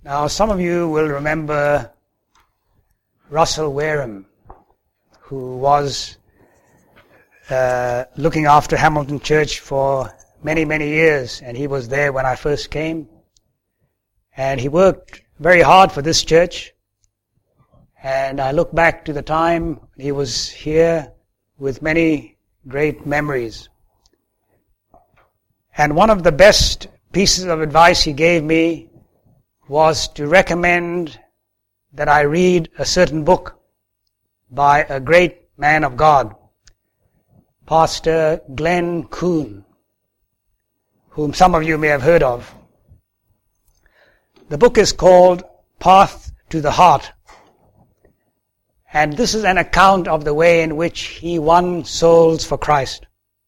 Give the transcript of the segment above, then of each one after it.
Now, some of you will remember Russell Wareham, who was looking after Hamilton Church for many, many years, and he was there when I first came. And he worked very hard for this church. And I look back to the time he was here with many great memories. And one of the best pieces of advice he gave me was to recommend that I read a certain book by a great man of God, Pastor Glenn Kuhn, whom some of you may have heard of. The book is called Path to the Heart, and this is an account of the way in which he won souls for Christ.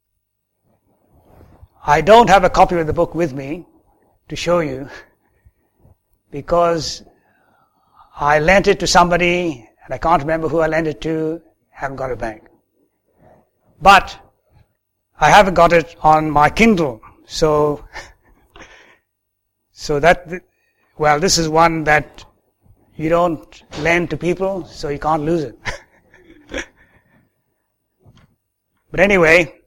I don't have a copy of the book with me to show you, because I lent it to somebody, and I can't remember who I lent it to, haven't got it back. But I haven't got it on my Kindle, so that, well, this is one that you don't lend to people, so you can't lose it. But anyway,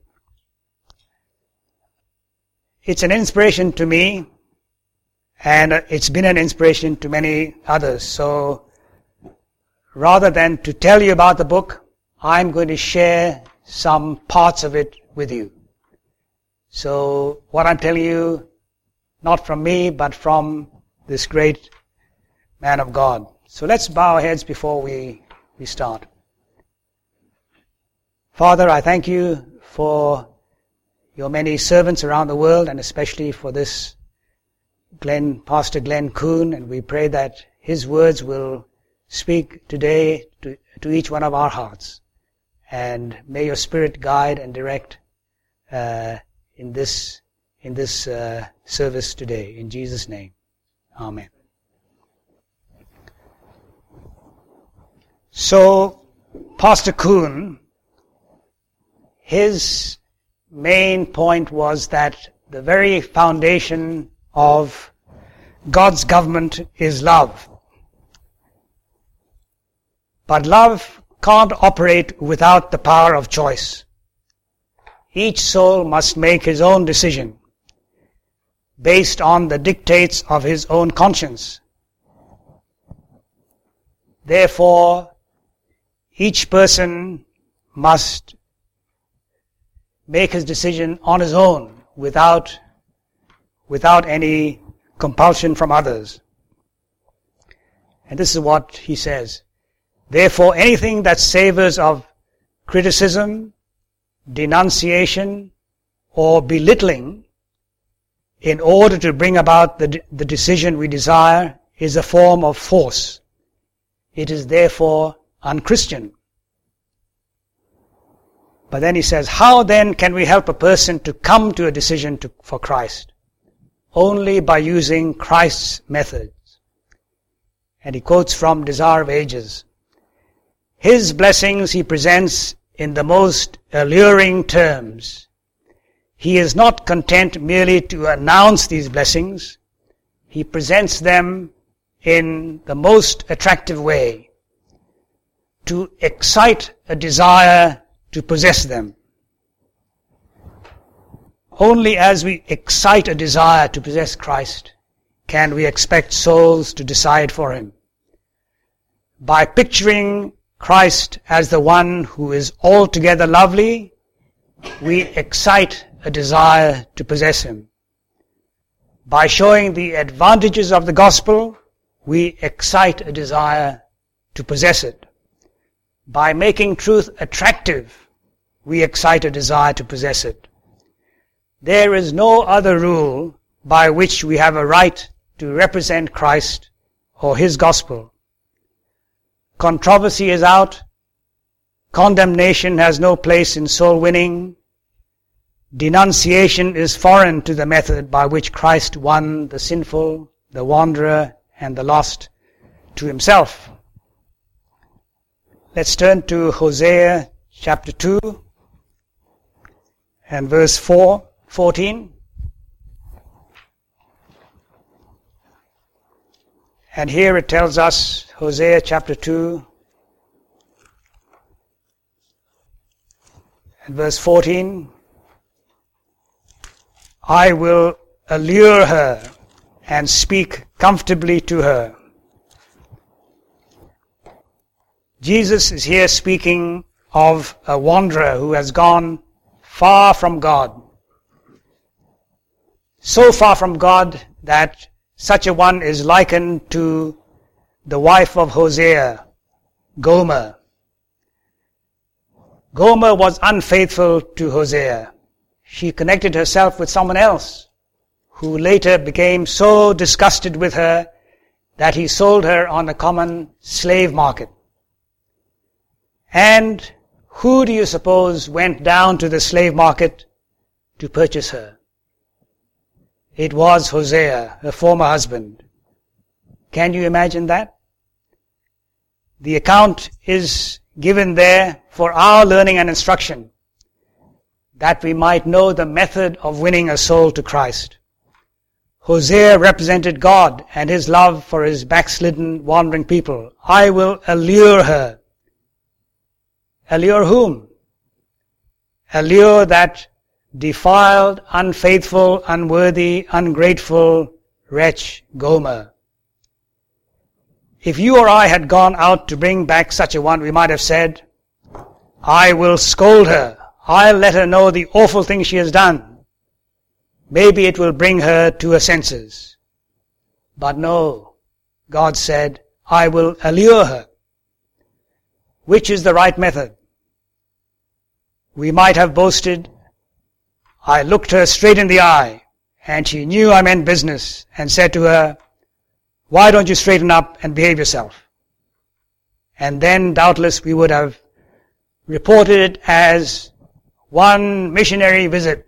it's an inspiration to me, and it's been an inspiration to many others. So rather than to tell you about the book, I'm going to share some parts of it with you. So what I'm telling you, not from me, but from this great man of God. So let's bow our heads before we start. Father, I thank you for your many servants around the world, and especially for this Pastor Glenn Kuhn, and we pray that his words will speak today to each one of our hearts. And may your Spirit guide and direct in this service today. In Jesus' name, Amen. So, Pastor Kuhn, his main point was that the very foundation of God's government is love. But love can't operate without the power of choice. Each soul must make his own decision based on the dictates of his own conscience. Therefore, each person must make his decision on his own without any compulsion from others. And this is what he says. Therefore, anything that savors of criticism, denunciation, or belittling in order to bring about the decision we desire is a form of force. It is therefore unchristian. But then he says, how then can we help a person to come to a decision for Christ? Only by using Christ's methods. And he quotes from Desire of Ages. His blessings he presents in the most alluring terms. He is not content merely to announce these blessings. He presents them in the most attractive way, to excite a desire to possess them. Only as we excite a desire to possess Christ can we expect souls to decide for him. By picturing Christ as the one who is altogether lovely, we excite a desire to possess him. By showing the advantages of the gospel, we excite a desire to possess it. By making truth attractive, we excite a desire to possess it. There is no other rule by which we have a right to represent Christ or his gospel. Controversy is out. Condemnation has no place in soul winning. Denunciation is foreign to the method by which Christ won the sinful, the wanderer, and the lost to himself. Let's turn to Hosea chapter 2 and verse 14. And here it tells us, Hosea chapter 2, and verse 14, I will allure her and speak comfortably to her. Jesus is here speaking of a wanderer who has gone far from God. So far from God that such a one is likened to the wife of Hosea, Gomer. Gomer was unfaithful to Hosea. She connected herself with someone else, who later became so disgusted with her that he sold her on a common slave market. And who do you suppose went down to the slave market to purchase her? It was Hosea, her former husband. Can you imagine that? The account is given there for our learning and instruction, that we might know the method of winning a soul to Christ. Hosea represented God and his love for his backslidden, wandering people. I will allure her. Allure whom? Allure that defiled, unfaithful, unworthy, ungrateful wretch Gomer. If you or I had gone out to bring back such a one, we might have said, I will scold her. I'll let her know the awful thing she has done. Maybe it will bring her to her senses. But no, God said, I will allure her. Which is the right method? We might have boasted, I looked her straight in the eye, and she knew I meant business, and said to her, why don't you straighten up and behave yourself? And then doubtless we would have reported it as one missionary visit.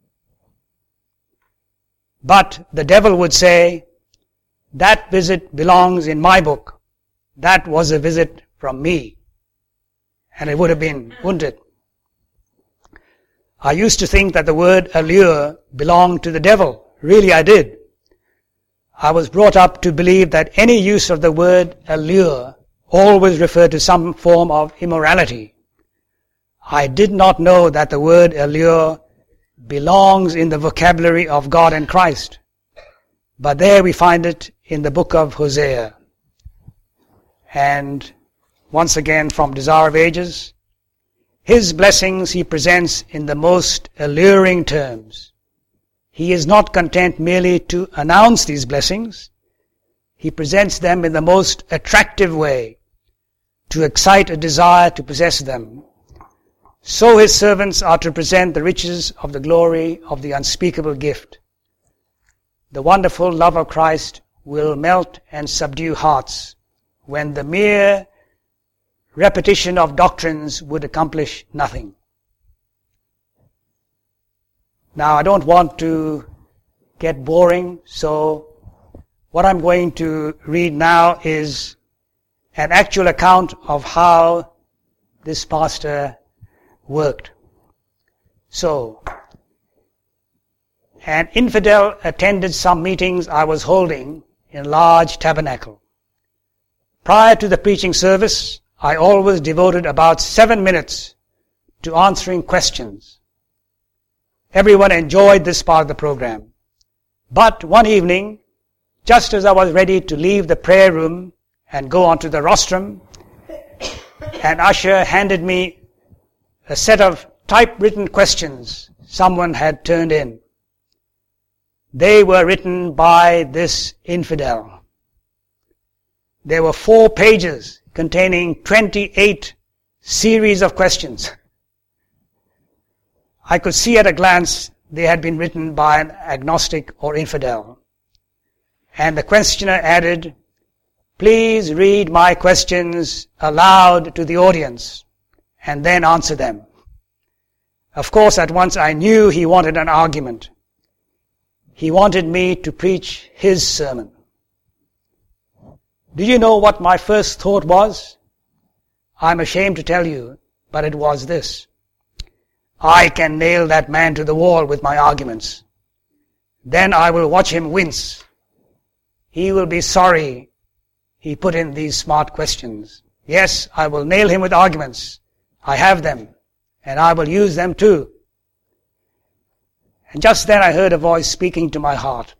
But the devil would say, that visit belongs in my book. That was a visit from me. And it would have been, wouldn't it? I used to think that the word allure belonged to the devil. Really, I did. I was brought up to believe that any use of the word allure always referred to some form of immorality. I did not know that the word allure belongs in the vocabulary of God and Christ. But there we find it in the book of Hosea. And once again from Desire of Ages, his blessings he presents in the most alluring terms. He is not content merely to announce these blessings. He presents them in the most attractive way to excite a desire to possess them. So his servants are to present the riches of the glory of the unspeakable gift. The wonderful love of Christ will melt and subdue hearts when the mere repetition of doctrines would accomplish nothing. Now, I don't want to get boring, so what I'm going to read now is an actual account of how this pastor worked. So, an infidel attended some meetings I was holding in a large tabernacle. Prior to the preaching service, I always devoted about 7 minutes to answering questions. Everyone enjoyed this part of the program. But one evening, just as I was ready to leave the prayer room and go onto the rostrum, an usher handed me a set of typewritten questions someone had turned in. They were written by this infidel. There were 4 pages containing 28 series of questions. I could see at a glance they had been written by an agnostic or infidel. And the questioner added, please read my questions aloud to the audience and then answer them. Of course, at once I knew he wanted an argument. He wanted me to preach his sermon. Do you know what my first thought was? I'm ashamed to tell you, but it was this. I can nail that man to the wall with my arguments. Then I will watch him wince. He will be sorry he put in these smart questions. Yes, I will nail him with arguments. I have them, and I will use them too. And just then I heard a voice speaking to my heart.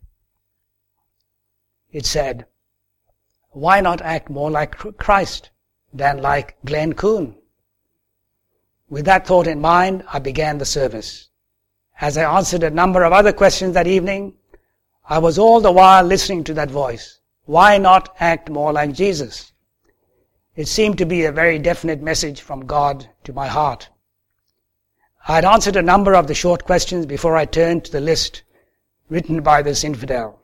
It said, why not act more like Christ than like Glenn Coon? With that thought in mind, I began the service. As I answered a number of other questions that evening, I was all the while listening to that voice. Why not act more like Jesus? It seemed to be a very definite message from God to my heart. I had answered a number of the short questions before I turned to the list written by this infidel.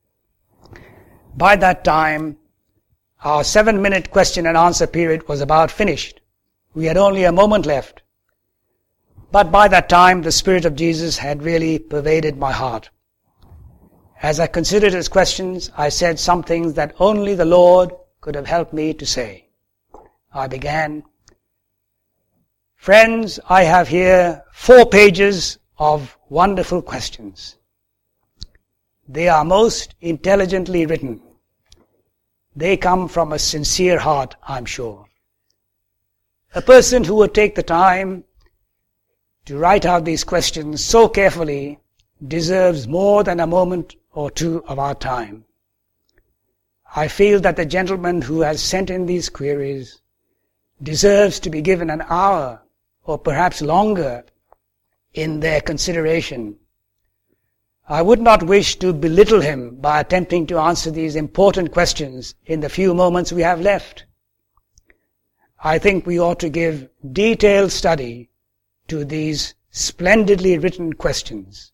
By that time, our 7-minute question and answer period was about finished. We had only a moment left. But by that time, the Spirit of Jesus had really pervaded my heart. As I considered his questions, I said some things that only the Lord could have helped me to say. I began, friends, I have here 4 pages of wonderful questions. They are most intelligently written. They come from a sincere heart, I'm sure. A person who would take the time to write out these questions so carefully deserves more than a moment or two of our time. I feel that the gentleman who has sent in these queries deserves to be given an hour or perhaps longer in their consideration. I would not wish to belittle him by attempting to answer these important questions in the few moments we have left. I think we ought to give detailed study to these splendidly written questions.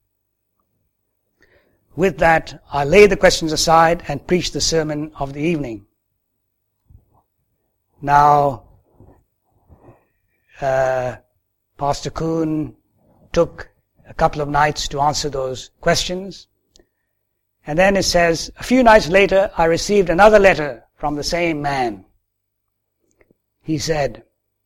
With that, I lay the questions aside and preach the sermon of the evening. Now, Pastor Kuhn took a couple of nights to answer those questions. And then it says, a few nights later, I received another letter from the same man. He said,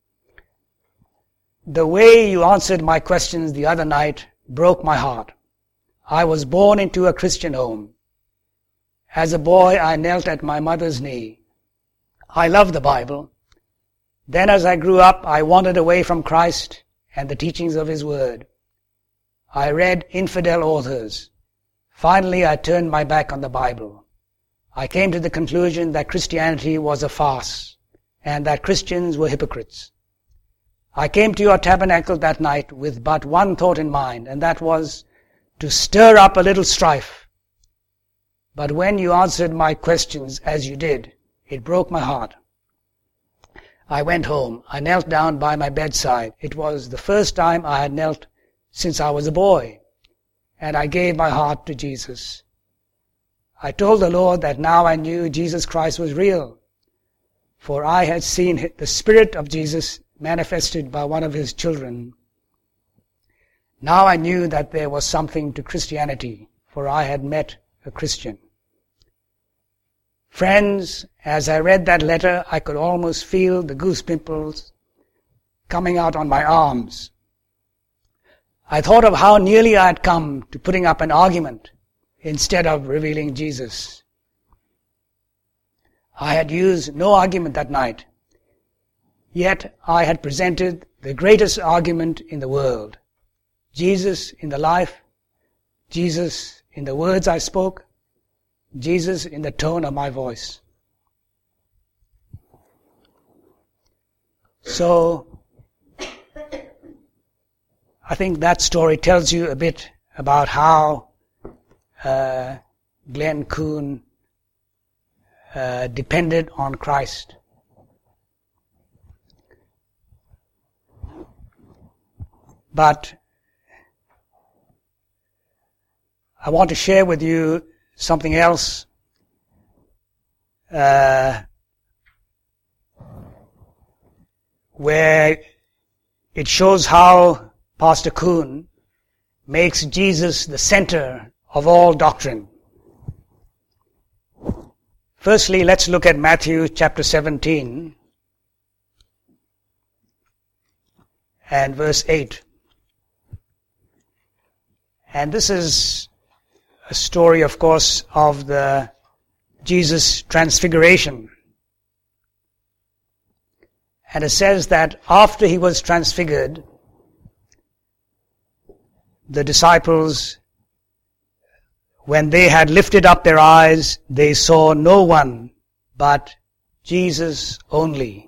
the way you answered my questions the other night broke my heart. I was born into a Christian home. As a boy, I knelt at my mother's knee. I loved the Bible. Then as I grew up, I wandered away from Christ and the teachings of His Word. I read infidel authors. Finally, I turned my back on the Bible. I came to the conclusion that Christianity was a farce and that Christians were hypocrites. I came to your tabernacle that night with but one thought in mind, and that was to stir up a little strife. But when you answered my questions as you did, it broke my heart. I went home. I knelt down by my bedside. It was the first time I had knelt since I was a boy, and I gave my heart to Jesus. I told the Lord that now I knew Jesus Christ was real, for I had seen the Spirit of Jesus manifested by one of His children. Now I knew that there was something to Christianity, for I had met a Christian. Friends, as I read that letter, I could almost feel the goose pimples coming out on my arms. I thought of how nearly I had come to putting up an argument instead of revealing Jesus. I had used no argument that night, yet I had presented the greatest argument in the world. Jesus in the life, Jesus in the words I spoke, Jesus in the tone of my voice. So, I think that story tells you a bit about how Glenn Coon depended on Christ. But I want to share with you something else where it shows how Pastor Kuhn makes Jesus the center of all doctrine. Firstly, let's look at Matthew chapter 17 and verse 8. And this is a story, of course, of the Jesus transfiguration. And it says that after he was transfigured, the disciples, when they had lifted up their eyes, they saw no one but Jesus only.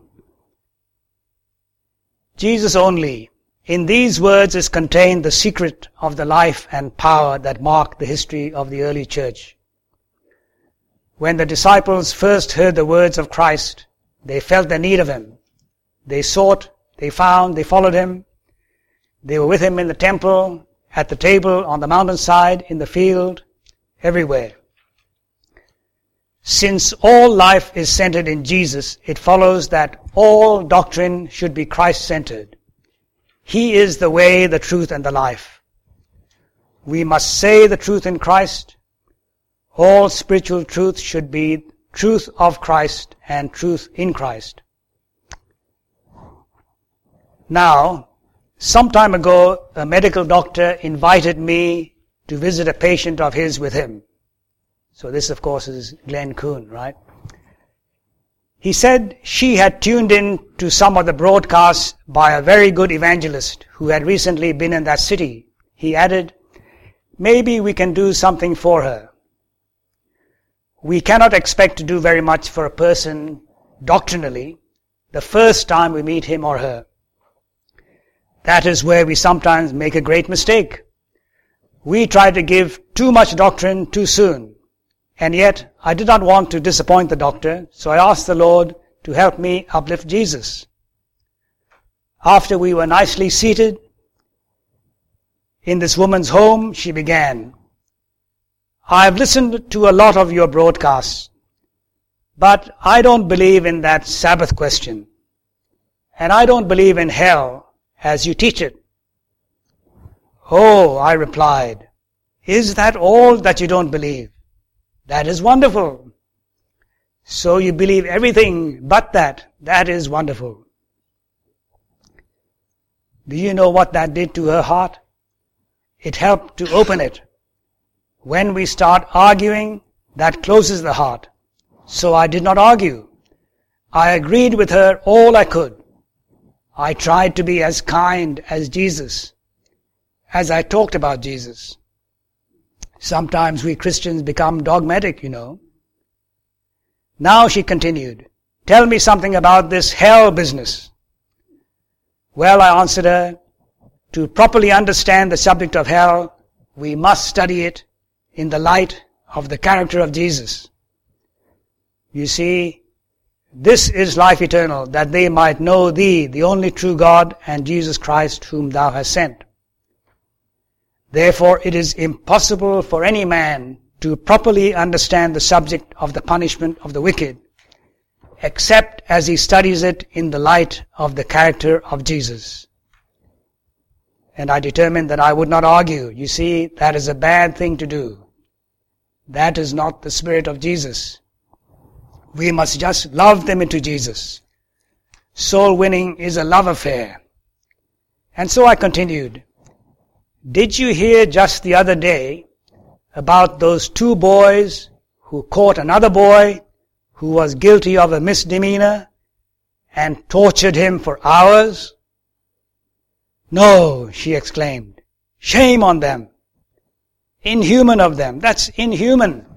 Jesus only. In these words is contained the secret of the life and power that marked the history of the early church. When the disciples first heard the words of Christ, they felt the need of him. They sought, they found, they followed him. They were with him in the temple, at the table, on the mountainside, in the field, everywhere. Since all life is centered in Jesus, it follows that all doctrine should be Christ-centered. He is the way, the truth, and the life. We must say the truth in Christ. All spiritual truth should be truth of Christ and truth in Christ. Now, some time ago, a medical doctor invited me to visit a patient of his with him. So this, of course, is Glenn Kuhn, right? He said she had tuned in to some of the broadcasts by a very good evangelist who had recently been in that city. He added, maybe we can do something for her. We cannot expect to do very much for a person doctrinally the first time we meet him or her. That is where we sometimes make a great mistake. We try to give too much doctrine too soon. And yet, I did not want to disappoint the doctor, so I asked the Lord to help me uplift Jesus. After we were nicely seated in this woman's home, she began, I have listened to a lot of your broadcasts, but I don't believe in that Sabbath question, and I don't believe in hell as you teach it. Oh, I replied, is that all that you don't believe? That is wonderful. So you believe everything but that. That is wonderful. Do you know what that did to her heart? It helped to open it. When we start arguing, that closes the heart. So I did not argue. I agreed with her all I could. I tried to be as kind as Jesus, as I talked about Jesus. Sometimes we Christians become dogmatic, you know. Now she continued, tell me something about this hell business. Well, I answered her, to properly understand the subject of hell, we must study it in the light of the character of Jesus. You see, this is life eternal, that they might know thee, the only true God, and Jesus Christ, whom thou hast sent. Therefore, it is impossible for any man to properly understand the subject of the punishment of the wicked, except as he studies it in the light of the character of Jesus. And I determined that I would not argue. You see, that is a bad thing to do. That is not the spirit of Jesus. We must just love them into Jesus. Soul winning is a love affair. And so I continued, did you hear just the other day about those two boys who caught another boy who was guilty of a misdemeanor and tortured him for hours? No, she exclaimed. Shame on them. Inhuman of them. That's inhuman.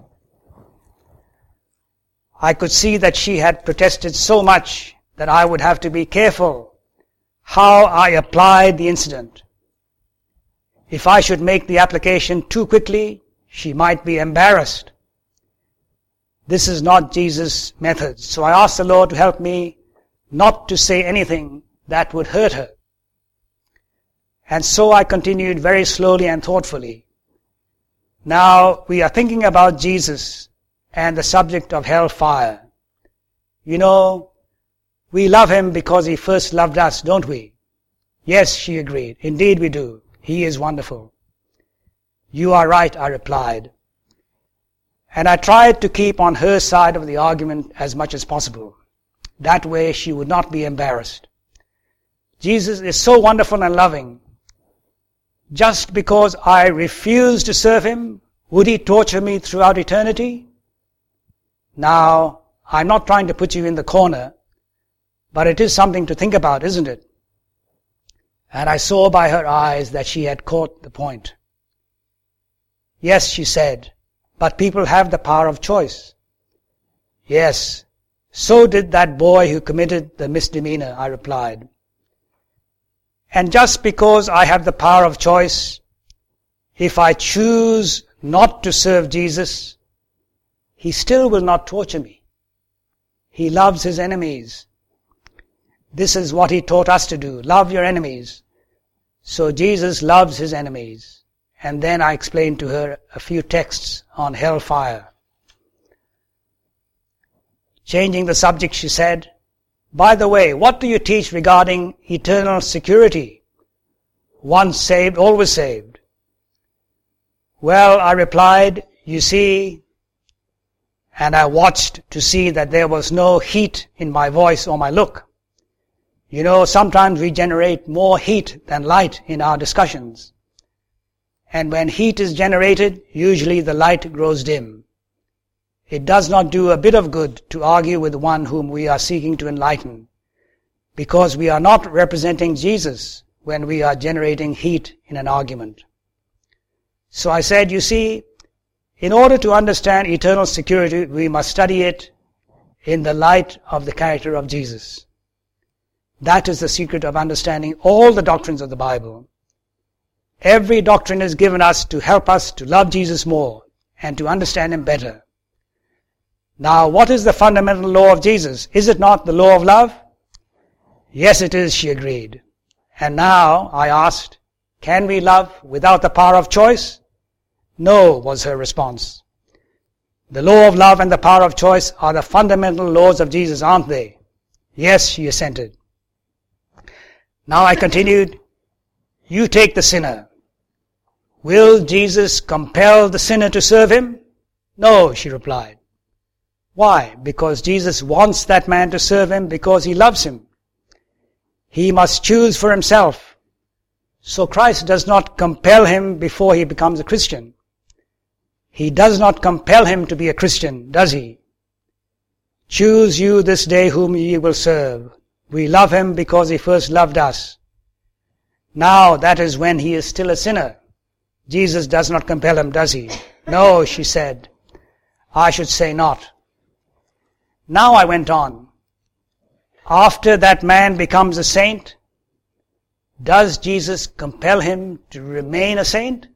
I could see that she had protested so much that I would have to be careful how I applied the incident. If I should make the application too quickly, she might be embarrassed. This is not Jesus' method. So I asked the Lord to help me not to say anything that would hurt her. And so I continued very slowly and thoughtfully. Now we are thinking about Jesus and the subject of hellfire. You know, we love him because he first loved us, don't we? Yes, she agreed. Indeed we do. He is wonderful. You are right, I replied. And I tried to keep on her side of the argument as much as possible. That way she would not be embarrassed. Jesus is so wonderful and loving. Just because I refuse to serve him, would he torture me throughout eternity? Now, I'm not trying to put you in the corner, But it is something to think about, isn't it? And I saw by her eyes that she had caught the point. Yes, she said, but people have the power of choice. Yes, so did that boy who committed the misdemeanor, I replied. And just because I have the power of choice, if I choose not to serve Jesus, He still will not torture me. He loves His enemies. This is what He taught us to do, love your enemies. So Jesus loves His enemies. And then I explained to her a few texts on hellfire. Changing the subject, she said, by the way, what do you teach regarding eternal security? Once saved, always saved. Well, I replied, you see, and I watched to see that there was no heat in my voice or my look. You know, sometimes we generate more heat than light in our discussions. And when heat is generated, usually the light grows dim. It does not do a bit of good to argue with one whom we are seeking to enlighten, because we are not representing Jesus when we are generating heat in an argument. So I said, you see, in order to understand eternal security, we must study it in the light of the character of Jesus. That is the secret of understanding all the doctrines of the Bible. Every doctrine is given us to help us to love Jesus more and to understand Him better. Now, what is the fundamental law of Jesus? Is it not the law of love? Yes, it is, she agreed. And now, I asked, can we love without the power of choice? No, was her response. The law of love and the power of choice are the fundamental laws of Jesus, aren't they? Yes, she assented. Now I continued, you take the sinner. Will Jesus compel the sinner to serve Him? No, she replied. Why? Because Jesus wants that man to serve Him because He loves him. He must choose for himself. So Christ does not compel him before he becomes a Christian. He does not compel him to be a Christian, does He? Choose you this day whom ye will serve. We love Him because He first loved us. Now that is when he is still a sinner. Jesus does not compel him, does He? No, she said. I should say not. Now I went on. After that man becomes a saint, does Jesus compel him to remain a saint?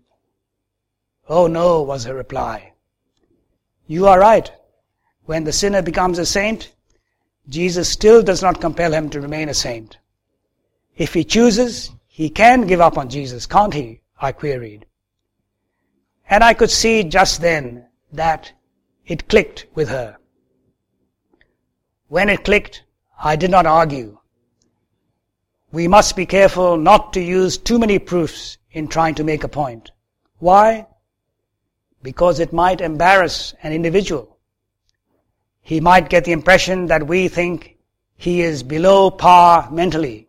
Oh no, was her reply. You are right. When the sinner becomes a saint, Jesus still does not compel him to remain a saint. If he chooses, he can give up on Jesus, can't he? I queried. And I could see just then that it clicked with her. When it clicked, I did not argue. We must be careful not to use too many proofs in trying to make a point. Why? Because it might embarrass an individual. He might get the impression that we think he is below par mentally,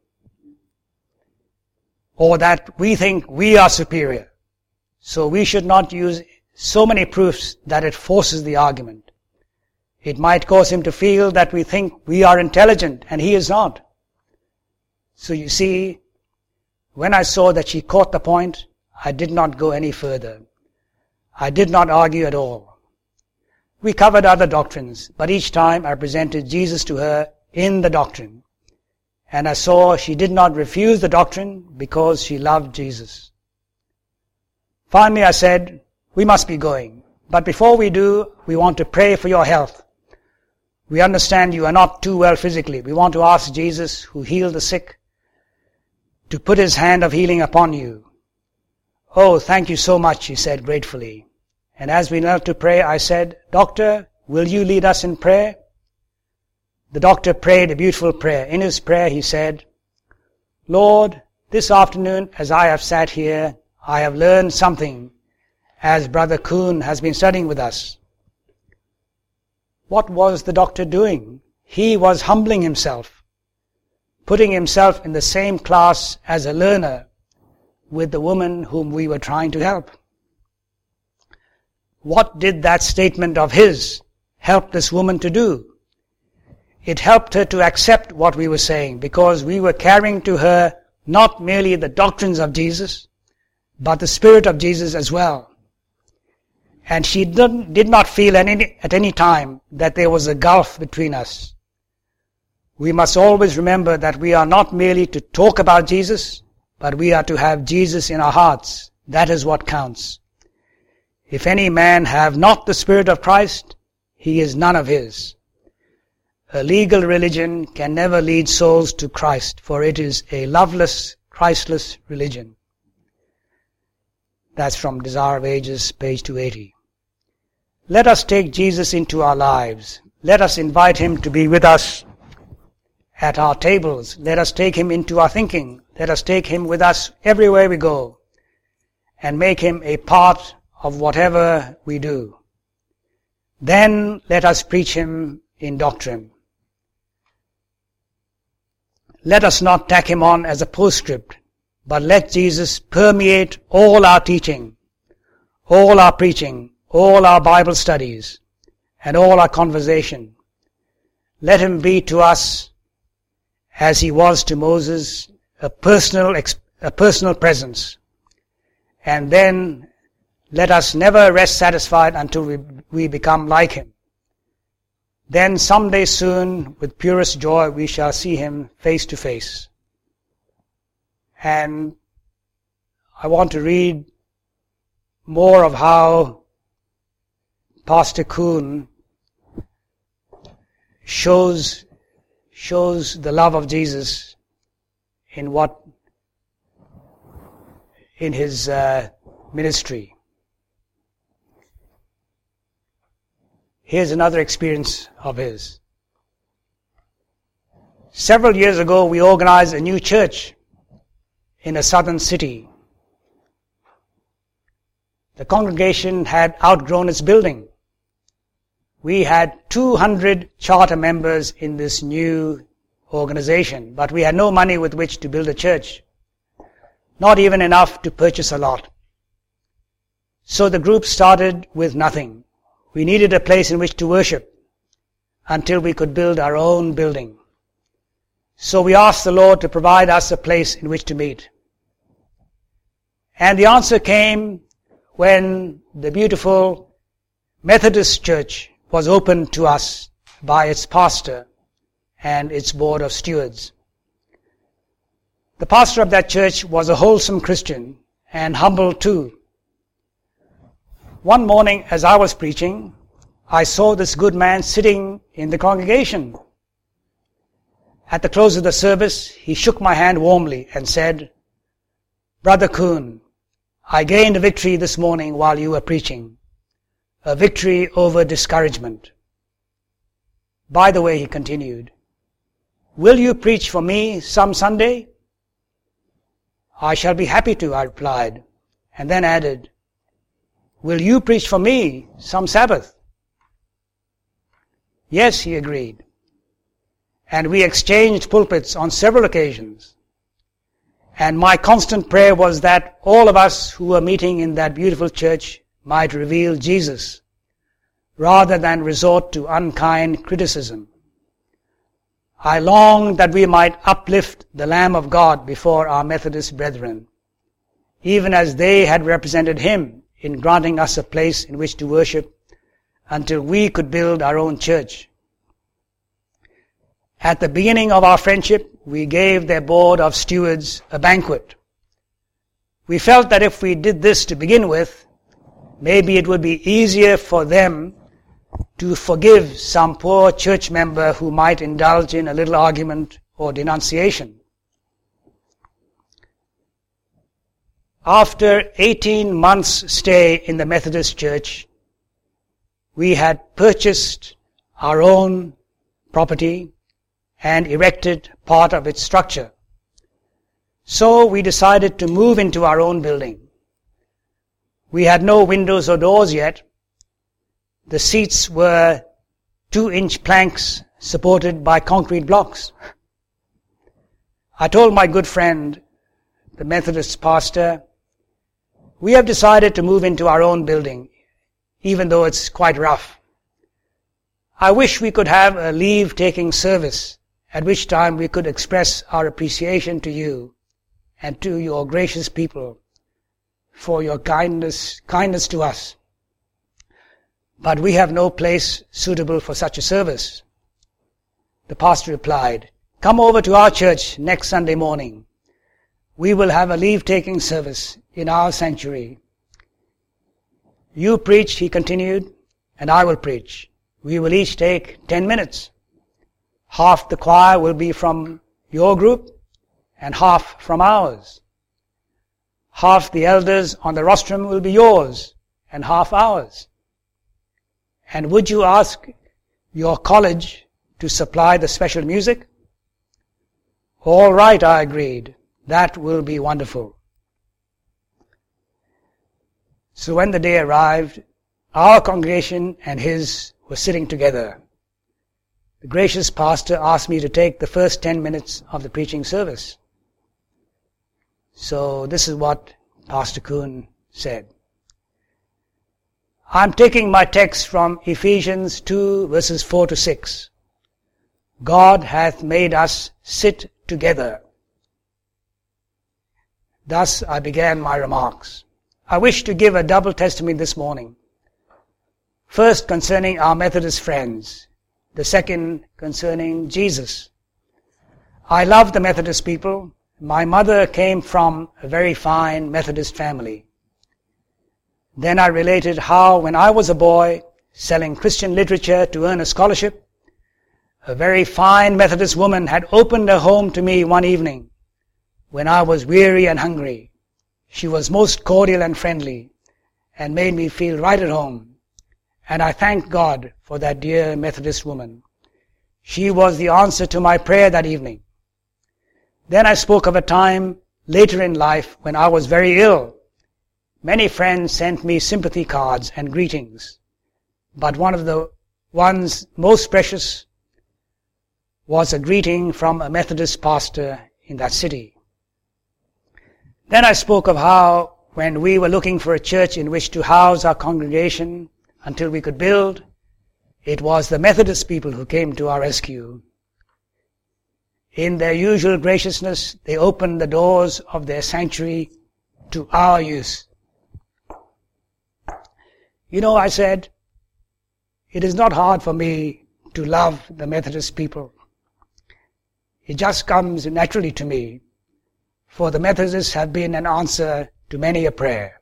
or that we think we are superior. So we should not use so many proofs that it forces the argument. It might cause him to feel that we think we are intelligent and he is not. So you see, when I saw that she caught the point, I did not go any further. I did not argue at all. We covered other doctrines, but each time I presented Jesus to her in the doctrine. And I saw she did not refuse the doctrine because she loved Jesus. Finally I said, we must be going. But before we do, we want to pray for your health. We understand you are not too well physically. We want to ask Jesus, who healed the sick, to put His hand of healing upon you. Oh, thank you so much, she said gratefully. And as we knelt to pray, I said, Doctor, will you lead us in prayer? The doctor prayed a beautiful prayer. In his prayer he said, Lord, this afternoon as I have sat here, I have learned something, as Brother Kuhn has been studying with us. What was the doctor doing? He was humbling himself, putting himself in the same class as a learner with the woman whom we were trying to help. What did that statement of his help this woman to do? it helped her to accept what we were saying, because we were carrying to her not merely the doctrines of Jesus, but the Spirit of Jesus as well. And she did not feel at any time that there was a gulf between us. We must always remember that we are not merely to talk about Jesus, but we are to have Jesus in our hearts. That is what counts. If any man have not the Spirit of Christ, he is none of his. A legal religion can never lead souls to Christ, for it is a loveless, Christless religion. That's from Desire of Ages, page 280. Let us take Jesus into our lives. Let us invite him to be with us at our tables. Let us take him into our thinking. Let us take him with us everywhere we go and make him a part of whatever we do. Then let us preach him in doctrine. Let us not tack him on as a postscript, but let Jesus permeate all our teaching, all our preaching, all our Bible studies, and all our conversation. Let him be to us, as he was to Moses, a personal presence. And then let us never rest satisfied until we become like him. Then someday soon, with purest joy, we shall see him face to face. And I want to read more of how Pastor Kuhn shows the love of Jesus in his ministry. Here's another experience of his. Several years ago, we organized a new church in a southern city. The congregation had outgrown its building. We had 200 charter members in this new organization, but we had no money with which to build a church, not even enough to purchase a lot. So the group started with nothing. We needed a place in which to worship until we could build our own building. So we asked the Lord to provide us a place in which to meet. And the answer came when the beautiful Methodist Church was opened to us by its pastor and its board of stewards. The pastor of that church was a wholesome Christian and humble too. One morning as I was preaching, I saw this good man sitting in the congregation. At the close of the service, he shook my hand warmly and said, "Brother Kuhn, I gained a victory this morning while you were preaching. A victory over discouragement. By the way," he continued, "will you preach for me some Sunday?" "I shall be happy to," I replied, and then added, "Will you preach for me some Sabbath?" "Yes," he agreed. And we exchanged pulpits on several occasions. And my constant prayer was that all of us who were meeting in that beautiful church might reveal Jesus, rather than resort to unkind criticism. I longed that we might uplift the Lamb of God before our Methodist brethren, even as they had represented him in granting us a place in which to worship until we could build our own church. At the beginning of our friendship, we gave their board of stewards a banquet. We felt that if we did this to begin with, maybe it would be easier for them to forgive some poor church member who might indulge in a little argument or denunciation. After 18 months' stay in the Methodist Church, we had purchased our own property and erected part of its structure. So we decided to move into our own building. We had no windows or doors yet. The seats were 2-inch planks supported by concrete blocks. I told my good friend, the Methodist pastor, "We have decided to move into our own building, even though it's quite rough. I wish we could have a leave-taking service at which time we could express our appreciation to you and to your gracious people for your kindness to us. But we have no place suitable for such a service. The pastor replied, "Come over to our church next Sunday morning. We will have a leave-taking service in our sanctuary. You preach," he continued, "and I will preach. We will each take 10 minutes. Half the choir will be from your group and half from ours. Half the elders on the rostrum will be yours and half ours. And would you ask your college to supply the special music?" "All right," I agreed. "That will be wonderful." So when the day arrived, our congregation and his were sitting together. The gracious pastor asked me to take the first 10 minutes of the preaching service. So this is what Pastor Kuhn said. I'm taking my text from Ephesians 2 verses 4 to 6. God hath made us sit together. Thus I began my remarks. I wish to give a double testimony this morning. First concerning our Methodist friends. The second concerning Jesus. I love the Methodist people. My mother came from a very fine Methodist family. Then I related how when I was a boy selling Christian literature to earn a scholarship, a very fine Methodist woman had opened her home to me one evening when I was weary and hungry. She was most cordial and friendly and made me feel right at home. And I thank God for that dear Methodist woman. She was the answer to my prayer that evening. Then I spoke of a time later in life when I was very ill. Many friends sent me sympathy cards and greetings, but one of the ones most precious was a greeting from a Methodist pastor in that city. Then I spoke of how when we were looking for a church in which to house our congregation until we could build, it was the Methodist people who came to our rescue. In their usual graciousness, they opened the doors of their sanctuary to our use. You know, I said, it is not hard for me to love the Methodist people. It just comes naturally to me, for the Methodists have been an answer to many a prayer.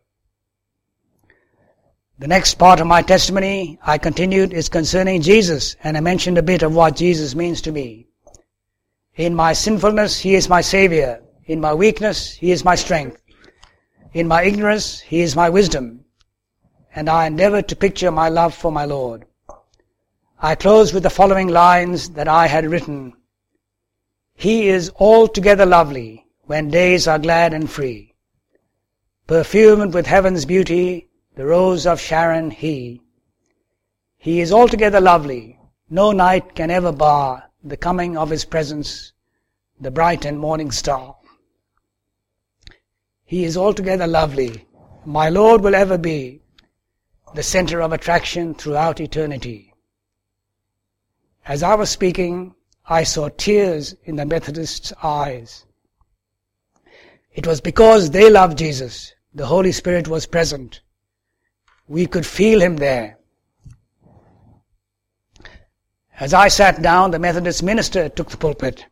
The next part of my testimony, I continued, is concerning Jesus, and I mentioned a bit of what Jesus means to me. In my sinfulness, He is my Savior. In my weakness, He is my strength. In my ignorance, He is my wisdom. And I endeavored to picture my love for my Lord. I close with the following lines that I had written. He is altogether lovely when days are glad and free. Perfumed with heaven's beauty, the rose of Sharon He. He is altogether lovely. No night can ever bar the coming of His presence, the bright and morning star. He is altogether lovely. My Lord will ever be the center of attraction throughout eternity. As I was speaking, I saw tears in the Methodists' eyes. It was because they loved Jesus. The Holy Spirit was present. We could feel Him there. As I sat down, the Methodist minister took the pulpit.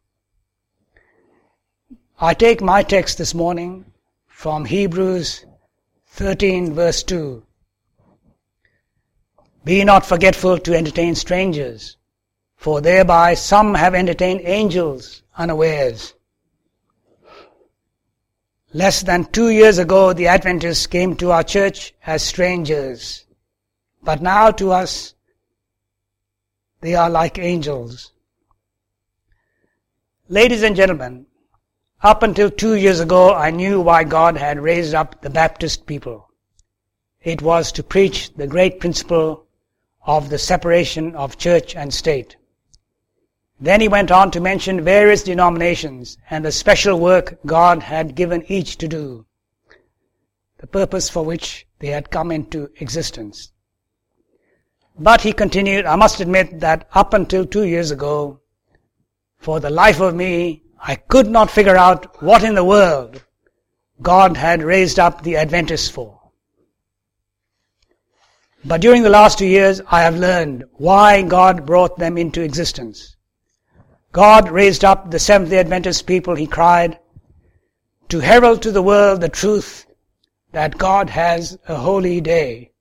I take my text this morning from Hebrews 13 verse 2. Be not forgetful to entertain strangers, for thereby some have entertained angels unawares. Less than 2 years ago, the Adventists came to our church as strangers, but now to us, they are like angels. Ladies and gentlemen, up until 2 years ago, I knew why God had raised up the Baptist people. It was to preach the great principle of the separation of church and state. Then he went on to mention various denominations and the special work God had given each to do, the purpose for which they had come into existence. But he continued, I must admit that up until 2 years ago, for the life of me, I could not figure out what in the world God had raised up the Adventists for. But during the last 2 years, I have learned why God brought them into existence. God raised up the Seventh-day Adventist people, he cried, to herald to the world the truth that God has a holy day.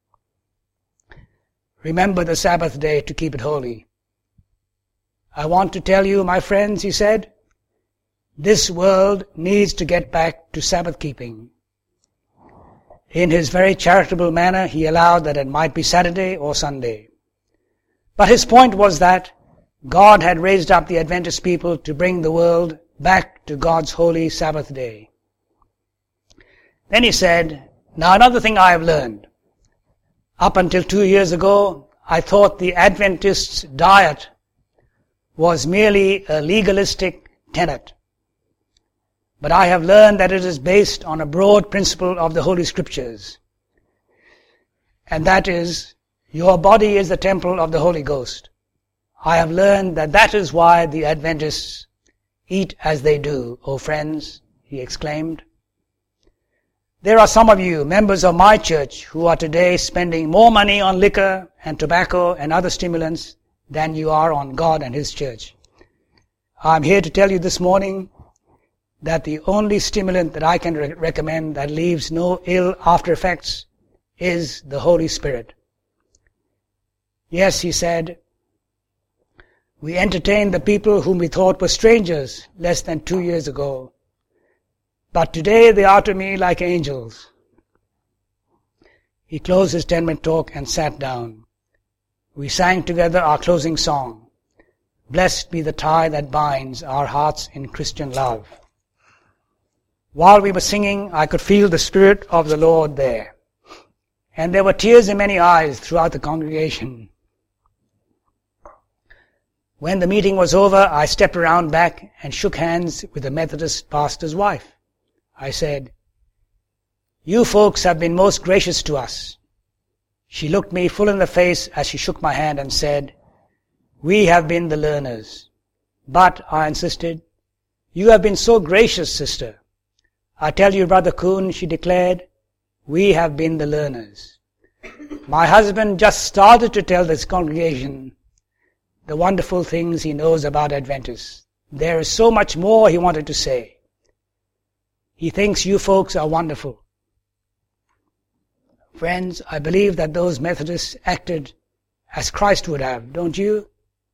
Remember the Sabbath day to keep it holy. I want to tell you, my friends, he said, this world needs to get back to Sabbath keeping. In his very charitable manner, he allowed that it might be Saturday or Sunday. But his point was that God had raised up the Adventist people to bring the world back to God's holy Sabbath day. Then he said, now another thing I have learned. Up until 2 years ago, I thought the Adventists' diet was merely a legalistic tenet. But I have learned that it is based on a broad principle of the Holy Scriptures. And that is, your body is the temple of the Holy Ghost. I have learned that that is why the Adventists eat as they do, O friends, he exclaimed. There are some of you, members of my church, who are today spending more money on liquor and tobacco and other stimulants than you are on God and His church. I'm here to tell you this morning that the only stimulant that I can recommend that leaves no ill after effects is the Holy Spirit. Yes, he said, we entertained the people whom we thought were strangers less than 2 years ago, but today they are to me like angels. He closed his 10-minute talk and sat down. We sang together our closing song, Blessed be the tie that binds our hearts in Christian love. While we were singing, I could feel the Spirit of the Lord there. And there were tears in many eyes throughout the congregation. When the meeting was over, I stepped around back and shook hands with the Methodist pastor's wife. I said, you folks have been most gracious to us. She looked me full in the face as she shook my hand and said, we have been the learners. But, I insisted, you have been so gracious, sister. I tell you, Brother Kuhn, she declared, we have been the learners. My husband just started to tell this congregation the wonderful things he knows about Adventists. There is so much more he wanted to say. He thinks you folks are wonderful. Friends, I believe that those Methodists acted as Christ would have, don't you?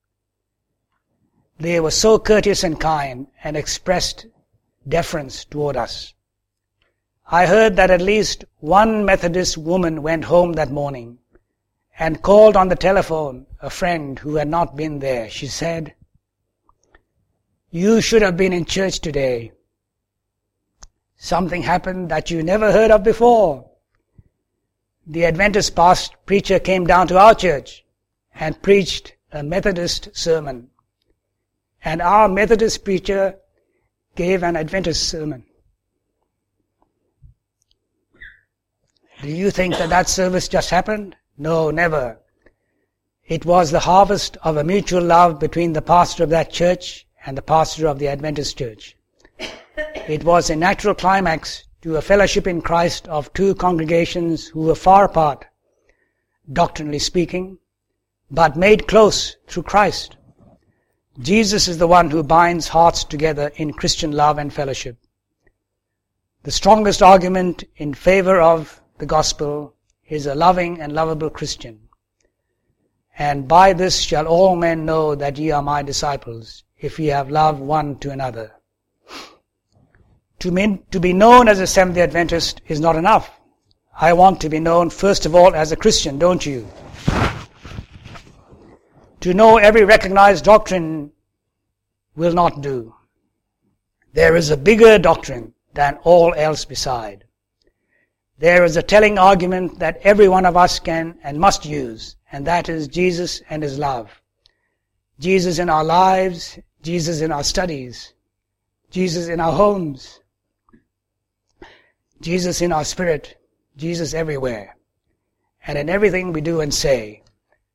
They were so courteous and kind and expressed deference toward us. I heard that at least one Methodist woman went home that morning and called on the telephone a friend who had not been there. She said, you should have been in church today. Something happened that you never heard of before. The Adventist preacher came down to our church and preached a Methodist sermon. And our Methodist preacher gave an Adventist sermon. Do you think that service just happened? No, never. It was the harvest of a mutual love between the pastor of that church and the pastor of the Adventist church. It was a natural climax to a fellowship in Christ of two congregations who were far apart, doctrinally speaking, but made close through Christ. Jesus is the one who binds hearts together in Christian love and fellowship. The strongest argument in favor of the gospel is a loving and lovable Christian. And by this shall all men know that ye are my disciples, if ye have love one to another. To be known as a Seventh-day Adventist is not enough. I want to be known first of all as a Christian, don't you? To know every recognized doctrine will not do. There is a bigger doctrine than all else beside. There is a telling argument that every one of us can and must use, and that is Jesus and His love. Jesus in our lives, Jesus in our studies, Jesus in our homes, Jesus in our spirit, Jesus everywhere, and in everything we do and say.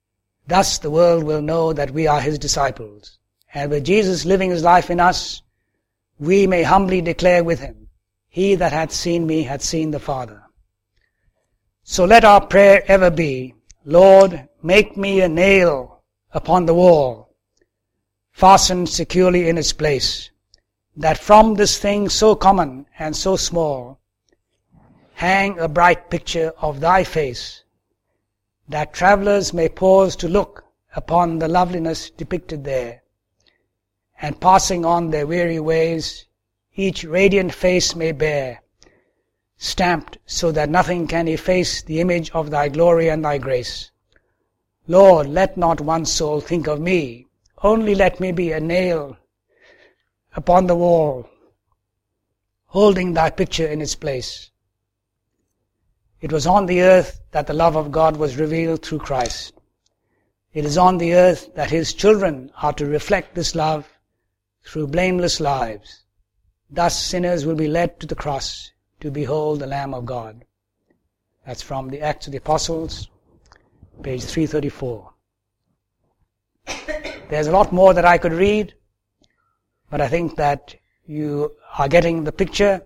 Thus the world will know that we are his disciples. And with Jesus living his life in us, we may humbly declare with him, he that hath seen me hath seen the Father. So let our prayer ever be, Lord, make me a nail upon the wall, fastened securely in its place, that from this thing so common and so small, hang a bright picture of thy face, that travellers may pause to look upon the loveliness depicted there, and passing on their weary ways, each radiant face may bear, stamped so that nothing can efface the image of thy glory and thy grace. Lord, let not one soul think of me, only let me be a nail upon the wall, holding thy picture in its place. It was on the earth that the love of God was revealed through Christ. It is on the earth that his children are to reflect this love through blameless lives. Thus sinners will be led to the cross to behold the Lamb of God. That's from the Acts of the Apostles, page 334. There's a lot more that I could read, but I think that you are getting the picture.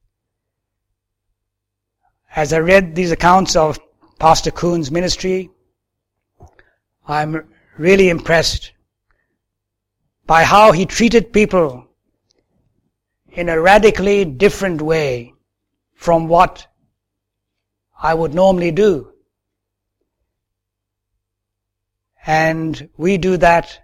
As I read these accounts of Pastor Kuhn's ministry, I'm really impressed by how he treated people in a radically different way from what I would normally do. And we do that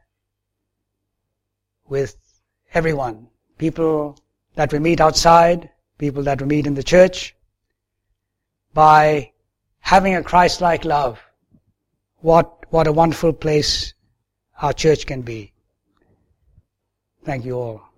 with everyone. People that we meet outside, people that we meet in the church. By having a Christ-like love, what a wonderful place our church can be. Thank you all.